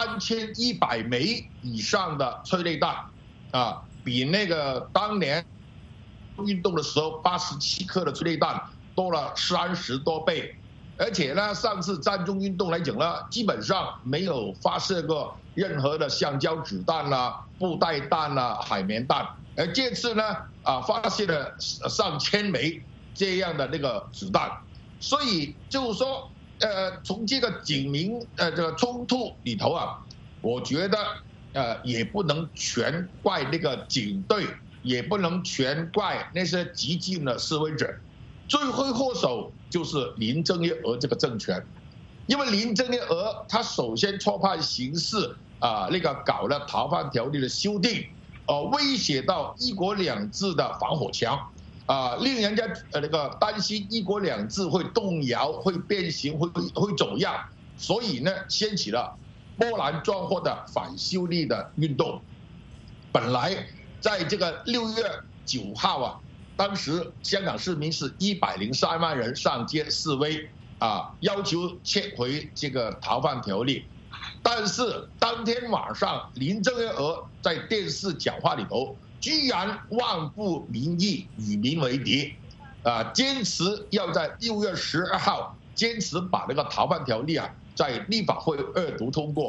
3100枚以上的催泪弹比那个当年运动的时候87颗的催泪弹多了30多倍。而且呢，上次战中运动来讲呢，基本上没有发射过任何的橡胶子弹布袋弹海绵弹，而这次呢发现了上千枚这样的那个子弹。所以就是说从这个警民这个冲突里头我觉得也不能全怪那个警队，也不能全怪那些激进的示威者，罪魁祸首就是林郑月娥这个政权。因为林郑月娥他首先错判形势那个搞了逃犯条例的修订，威胁到1国2制的防火墙令人家那个担心1国2制会动摇、会变形、会走样，所以呢，掀起了波澜壮阔的反修例的运动。本来在这个6月9号当时香港市民是103万人上街示威要求撤回这个逃犯条例，但是当天晚上林郑月娥在电视讲话里头，居然忘顾民意，与民为敌坚持要在6月12号坚持把那个逃犯条例在立法会2读通过。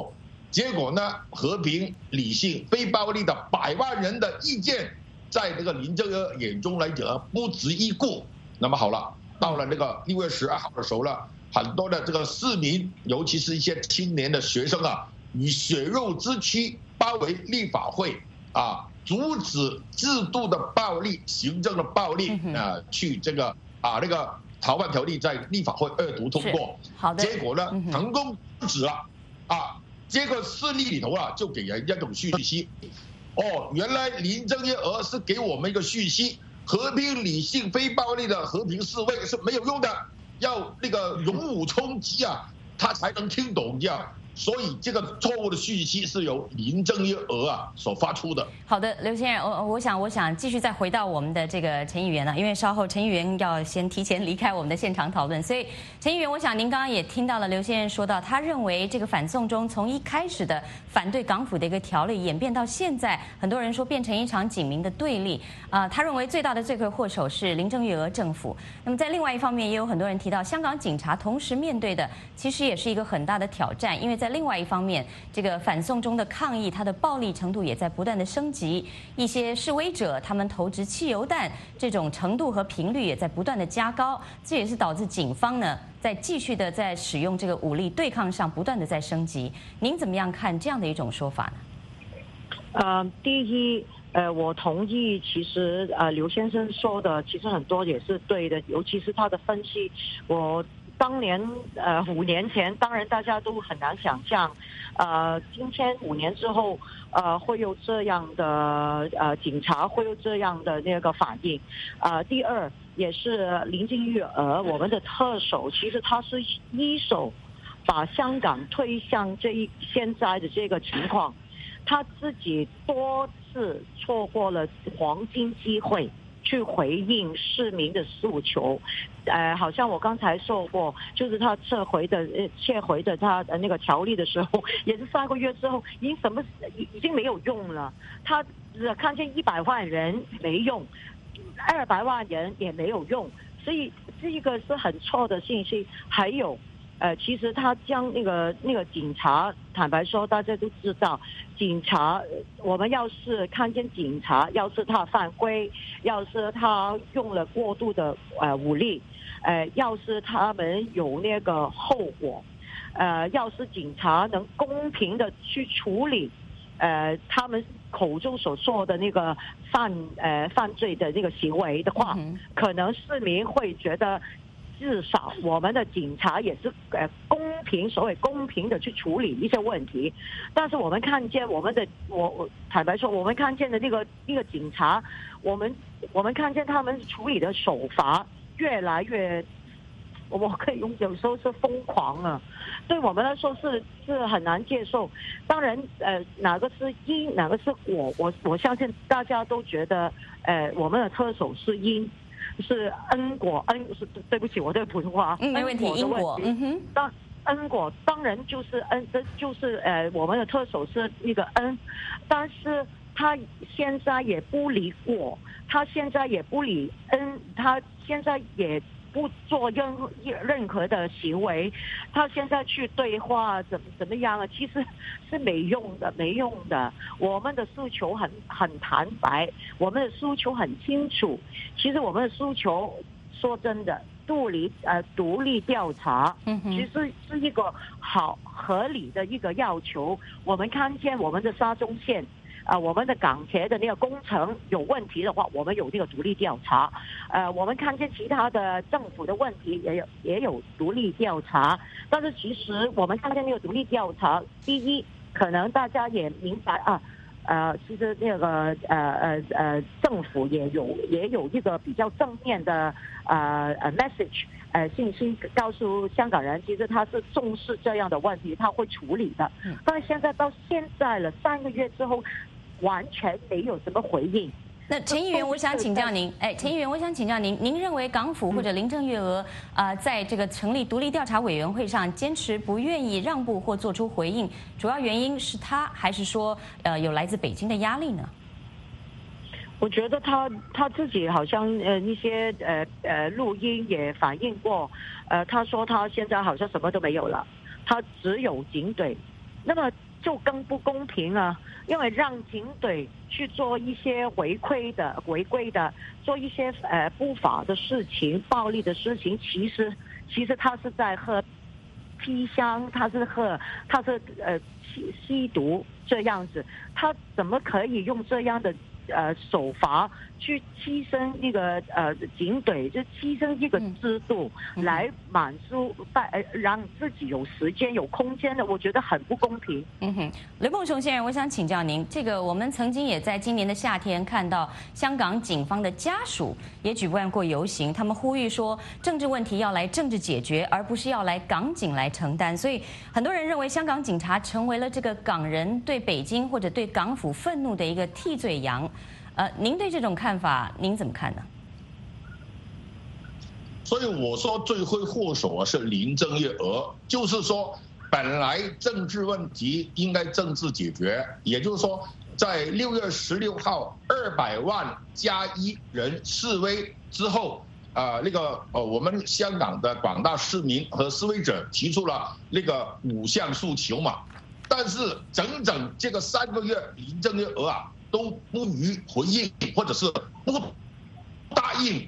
结果呢，和平、理性、非暴力的100万人的意见，在这个林郑月娥眼中来讲不值一顾。那么好了，到了那个6月12号的时候呢，很多的这个市民，尤其是一些青年的学生啊，以血肉之躯包围立法会啊，阻止制度的暴力、行政的暴力去这个那个逃犯条例在立法会2读通过。 好的。 结果呢，成功阻止了啊。结果势力里头啊，就给人一种讯息，原来林郑月娥是给我们一个讯息，和平、理性、非暴力的和平示威是没有用的，要那个勇武冲击啊，他才能听懂这样。所以这个错误的讯息是由林郑月娥所发出的。 好的，刘先生，我想继续再回到我们的这个陈议员因为稍后陈议员要先提前离开我们的现场讨论，所以陈议员，我想您刚刚也听到了刘先生说到，他认为这个反送中从一开始的反对港府的一个条例，演变到现在，很多人说变成一场警民的对立他认为最大的罪魁祸首是林郑月娥政府。那么在另外一方面，也有很多人提到，香港警察同时面对的其实也是一个很大的挑战，因为在另外一方面，这个反送中的抗议，它的暴力程度也在不断的升级，一些示威者他们投掷汽油弹这种程度和频率也在不断的加高，这也是导致警方呢在继续的在使用这个武力对抗上不断的在升级。您怎么样看这样的一种说法呢？第一，我同意，其实刘先生说的其实很多也是对的，尤其是他的分析，我当年5年前，当然大家都很难想象，今天5年之后，会有这样的警察会有这样的那个反应。第二，也是林郑月娥我们的特首，其实他是一手把香港推向现在的这个情况，他自己多次错过了黄金机会去回应市民的诉求。好像我刚才说过，就是他撤回的他那个条例的时候，也是3个月之后，已经没有用了。他看见100万人没用，200万人也没有用，所以这个是很错的信息。还有其实他将那个警察，坦白说，大家都知道，警察，我们要是看见警察，要是他犯规，要是他用了过度的武力，要是他们有那个后果，要是警察能公平的去处理，他们口中所说的那个犯罪的那个行为的话，可能市民会觉得，至少我们的警察也是所谓公平的去处理一些问题。但是我们看见我坦白说，我们看见的那个警察，我们看见他们处理的手法越来越，我可以用有时候是疯狂了，对我们来说是很难接受。当然哪个是因哪个是果，我相信大家都觉得我们的特首是因，是因果，是对不起，我这个普通话， 没问题，因果， 因果当然就是我们的特首是一个因，但是他现在也不理果，他现在也不理因，他现在也不做任何的行为，他现在去对话怎么样啊？其实是没用的。我们的诉求很坦白，我们的诉求很清楚。其实我们的诉求，说真的，独立调查，其实是一个好合理的一个要求。我们看见我们的沙中线。我们的港铁的那个工程有问题的话，我们有那个独立调查。我们看见其他的政府的问题也有独立调查。但是其实我们看见那个独立调查，第一，可能大家也明白其实那个政府也有一个比较正面的message。信息告诉香港人，其实他是重视这样的问题，他会处理的。但是现在到现在了，3个月之后，完全没有什么回应。 那陈议员，我想请教您，陈议员，我想请教您，您认为港府或者林郑月娥在这个成立独立调查委员会上坚持不愿意让步或做出回应，主要原因是他，还是说有来自北京的压力呢？ 我觉得他自己好像一些录音也反映过，他说他现在好像什么都没有了，他只有警队。那么就更不公平啊，因为让警队去做一些违规的、做一些不法的事情、暴力的事情，其实他是在喝砒霜，他是吸毒这样子，他怎么可以用这样的手法去牺牲一个警队，就牺牲一个制度来满足让自己有时间有空间的，我觉得很不公平。 雷梦熊先生，我想请教您，这个我们曾经也在今年的夏天看到香港警方的家属也举办过游行，他们呼吁说政治问题要来政治解决，而不是要来港警来承担。所以很多人认为香港警察成为了这个港人对北京或者对港府愤怒的一个替罪羊。您对这种看法您怎么看呢？ 所以我说罪魁祸首是林郑月娥，就是说本来政治问题应该政治解决，也就是说在6月16号200万加1人示威之后，我们香港的广大市民和示威者提出了那个5项诉求嘛，但是整整这个3个月，林郑月娥都不予回应，或者是不答应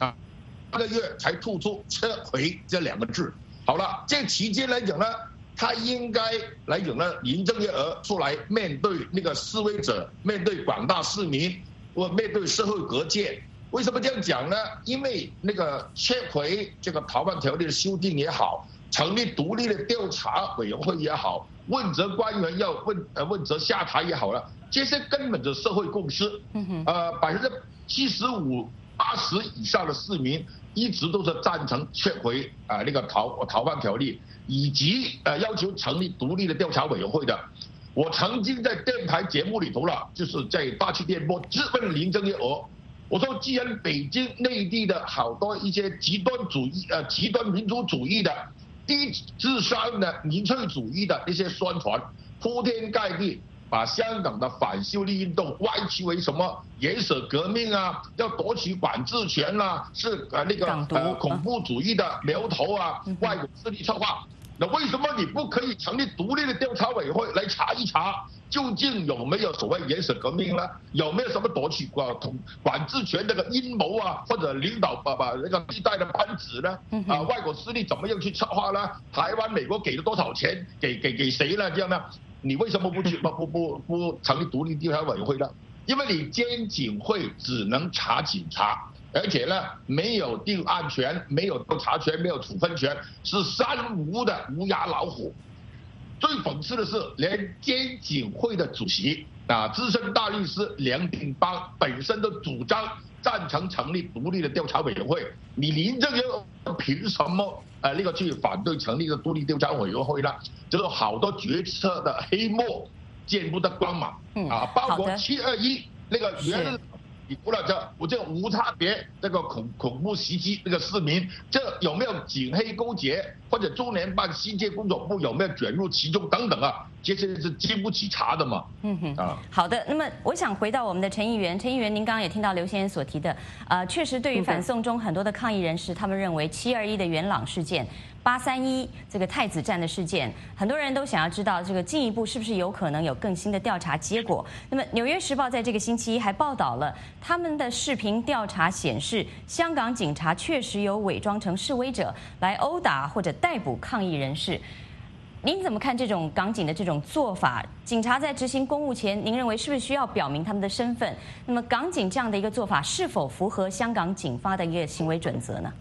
3个月才吐出撤回这2个字。好了，这期间来讲呢，他应该来讲呢，林郑月娥出来面对那个示威者，面对广大市民，或面对社会各界。为什么这样讲呢？因为那个撤回这个逃犯条例的修订也好，成立独立的调查委员会也好，问责官员要问责下台也好了，这些根本就是社会共识。75%、80%以上的市民一直都是赞成撤回那个逃犯条例，以及要求成立独立的调查委员会的。我曾经在电台节目里头了，就是在87电波质问林郑月娥，我说既然北京内地的好多一些极端民族主义的低智商的民粹主义的一些宣传铺天盖地，把香港的反修例运动歪曲为什么颜色革命啊，要夺取管制权啊，是恐怖主义的苗头啊，外国势力策划。那为什么你不可以成立独立的调查委员会来查一查，究竟有没有所谓颜色革命呢？有没有什么夺取管制权这个阴谋啊，或者领导把那个地带的班子呢？外国势力怎么样去策划呢？台湾、美国给了多少钱？给谁呢？这样呢？你为什么不成立独立调查委员会呢？因为你监警会只能查警察，而且呢没有定案权，没有调查权，没有处分权，是3无的无牙老虎。最讽刺的是，连监警会的主席资深大律师梁定邦本身都主张赞成成立独立的调查委员会，你林郑月娥凭什么去反对成立一个独立调查委员会呢？就是好多决策的黑幕见不得光嘛。包括721那个原日除了这无差别这个恐怖袭击那个市民，这有没有警黑勾结，或者中联办新界工作部有没有卷入其中等等这些是经不起查的嘛。 好的，那么我想回到我们的陈议员，您刚刚也听到刘先生所提的，确实对于反送中很多的抗议人士，他们认为721的元朗事件、831这个太子站的事件，很多人都想要知道这个进一步是不是有可能有更新的调查结果。那么《纽约时报》在这个星期一还报道了他们的视频调查显示，香港警察确实有伪装成示威者来殴打或者逮捕抗议人士。您怎么看这种港警的这种做法？警察在执行公务前，您认为是不是需要表明他们的身份？那么港警这样的一个做法是否符合香港警方的一个行为准则呢？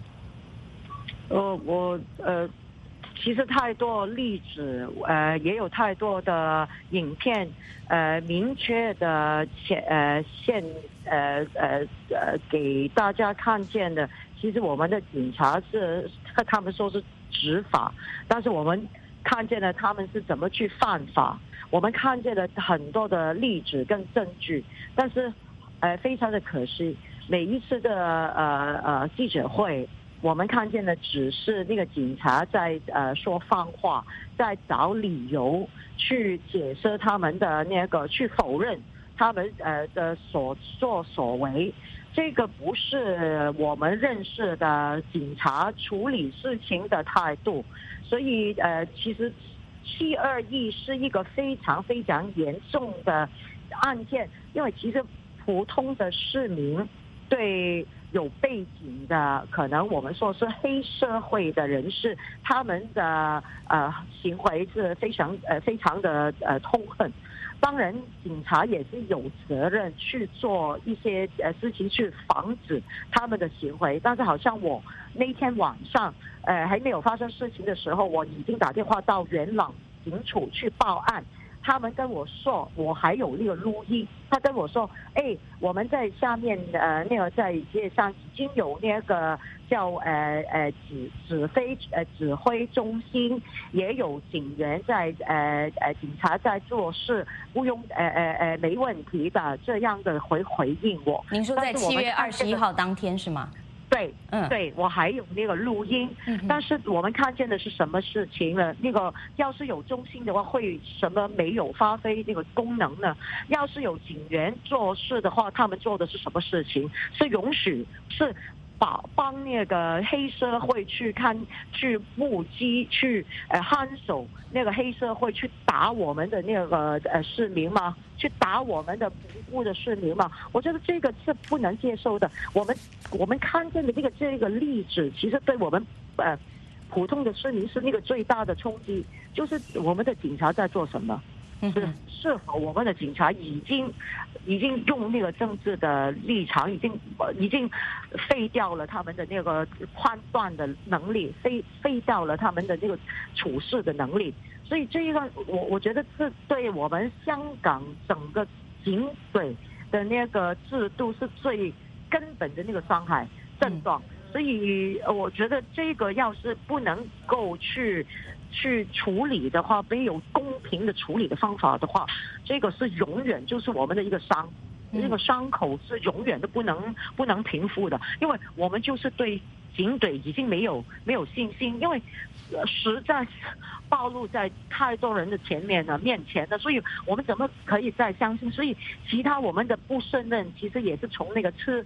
其实太多例子，也有太多的影片，明确的给大家看见的。其实我们的警察他们说是执法，但是我们看见了他们是怎么去犯法，我们看见了很多的例子跟证据，但是非常的可惜，每一次的记者会，我们看见的只是那个警察在说放话，在找理由去解释他们的去否认他们的所作所为。这个不是我们认识的警察处理事情的态度，所以其实 721是一个非常非常严重的案件，因为其实普通的市民对有背景的，可能我们说是黑社会的人士，他们的行为是非常的痛恨。当然，警察也是有责任去做一些事情去防止他们的行为。但是好像我那天晚上还没有发生事情的时候，我已经打电话到元朗警署去报案。他们跟我说，我还有那个录音。他跟我说，我们在下面那个在街上已经有那个叫指挥中心，也有警员在警察在做事，不用没问题的这样的回应我。 您说在7月21号当天是吗？ 对，对，我还有那个录音，但是我们看见的是什么事情呢？那个要是有中心的话，会什么没有发挥那个功能呢？要是有警员做事的话，他们做的是什么事情？是允许是帮那个黑社会去目击去看守那个黑社会去打我们的那个市民吗？去打我们的无辜的市民吗？我觉得这个是不能接受的。我们看见的这个例子，其实对我们普通的市民是那个最大的冲击，就是我们的警察在做什么？是否我们的警察已经用那个政治的立场，已经废掉了他们的那个判断的能力，废掉了他们的那个处事的能力。所以这个我觉得是对我们香港整个警队的那个制度是最根本的那个伤害症状。所以我觉得这个要是不能够去处理的话，没有公平的处理的方法的话，这个是永远就是我们的一个伤，那个伤口是永远都不能平复的。因为我们就是对警队已经没有信心，因为实在暴露在太多人的面前的，所以我们怎么可以再相信？所以其他我们的不胜任，其实也是从那个车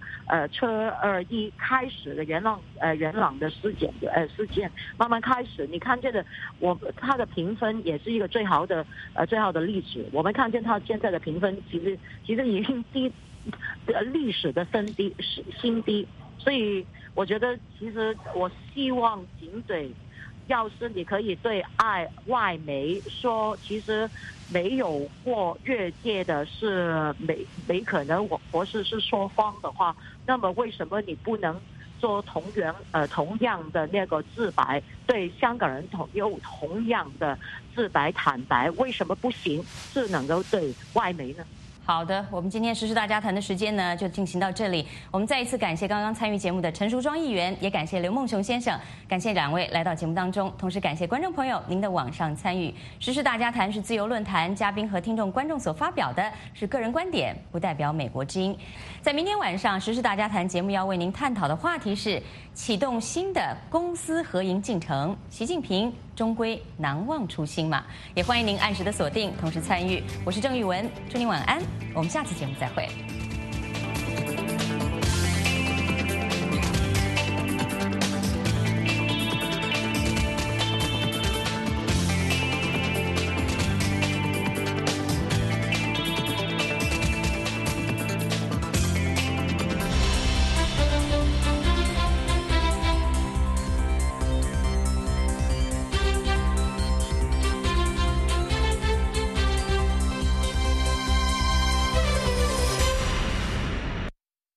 21开始的元朗的事件慢慢开始。你看见的他的评分也是一个最好的例子。我们看见他现在的评分其实已经历史的新低。所以我觉得，其实我希望警队，要是你可以对外媒说，其实没有过越界的是没可能或是说谎的话，那么为什么你不能做同样的那个自白，对香港人有同样的自白坦白？为什么不行？只能够对外媒呢？ 好的，我们今天时事大家谈的时间呢就进行到这里。我们再一次感谢刚刚参与节目的陈淑庄议员，也感谢刘梦熊先生，感谢两位来到节目当中，同时感谢观众朋友您的网上参与。时事大家谈是自由论坛，嘉宾和听众观众所发表的是个人观点，不代表美国之音。在明天晚上时事大家谈节目要为您探讨的话题是启动新的公私合营进程，习近平终归难忘初心嘛？也欢迎您按时的锁定，同时参与。我是郑玉文，祝您晚安，我们下次节目再会。